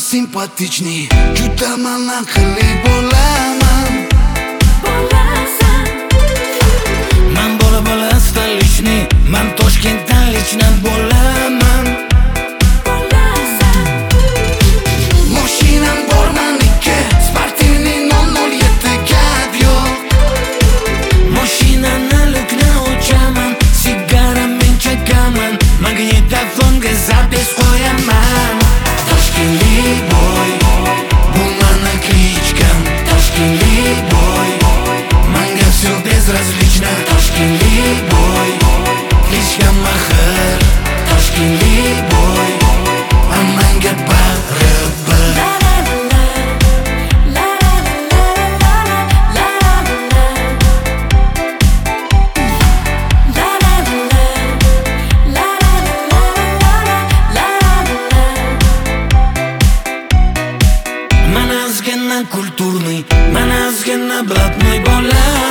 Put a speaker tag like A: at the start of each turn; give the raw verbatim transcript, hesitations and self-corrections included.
A: simpaticni, juda malanqali bo'laman. Man bola bola stolichni, man Toshkentdan lichna bo'laman. Mashinam bor meniki, sportivniy nol nol yetti gap yo'q. Mashinani lukni o'chaman, sigara men chekaman, magnitofonga zapis qo'yaman. Toshkentli boy, bu meni klichkam. Toshkentli boy, menga всё безразлично. Toshkentli boy, klichkam mahir. Toshkentli boy, menga baribir. Mana ozgina kulturniy, mana ozgina blatniy bola.